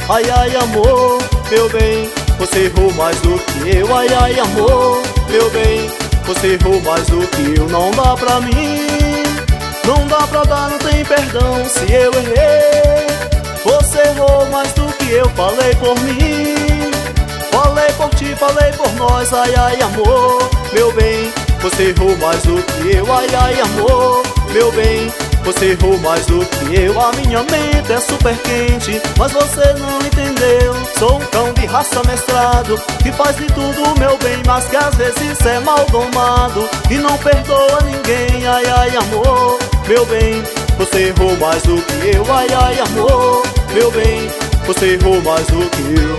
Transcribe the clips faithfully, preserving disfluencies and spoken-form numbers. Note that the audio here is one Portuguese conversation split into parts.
Ai, ai, amor, meu bem, você errou mais do que eu. Ai, ai, amor, meu bem, você errou mais do que eu. Não dá pra mim, não dá pra dar, não tem perdão se eu errei. Você errou mais do que eu, falei por mim, falei por ti, falei por nós. Ai, ai, amor, meu bem, você errou mais do que eu. Ai, ai, amor, meu bem, você errou mais do que eu. A minha mente é super quente, mas você não entendeu. Sou um cão de raça mestrado, que faz de tudo, meu bem, mas que às vezes é mal domado e não perdoa ninguém. Ai, ai, amor, meu bem, você errou mais do que eu. Ai, ai, amor, meu bem, você errou mais do que eu.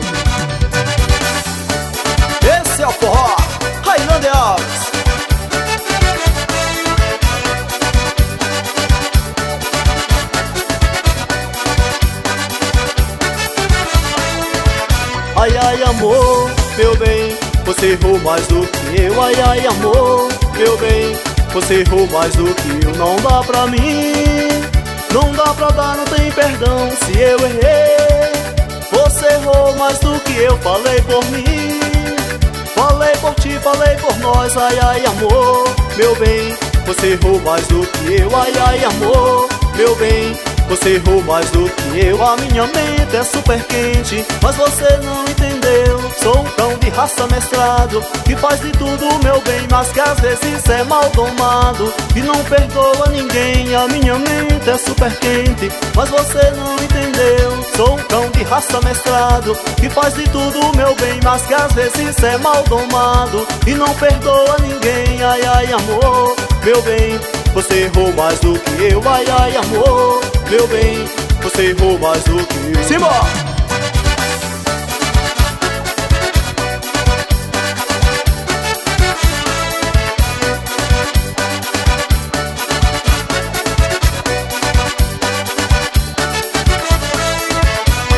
Esse é o forró Highlander Alves. Ai, ai, amor, meu bem, você errou mais do que eu. Ai, ai, amor, meu bem, você errou mais do que eu. Não dá pra mim, não dá pra dar, não tem perdão se eu errei. Você errou mais do que eu, falei por mim, falei por ti, falei por nós. Ai, ai, amor, meu bem, você errou mais do que eu. Ai, ai, amor, meu bem, você errou mais do que eu. A minha mente é super quente, mas você não entendeu. Sou um cão de raça mestrado, que faz de tudo, meu bem, mas que às vezes é mal domado e não perdoa ninguém. A minha mente é super quente, mas você não entendeu. Sou um cão de raça mestrado, que faz de tudo, meu bem, mas que às vezes é mal domado e não perdoa ninguém. Ai, ai, amor, meu bem, você errou mais do que eu. Ai, ai, amor, meu bem, você errou mais do que eu. Simbora!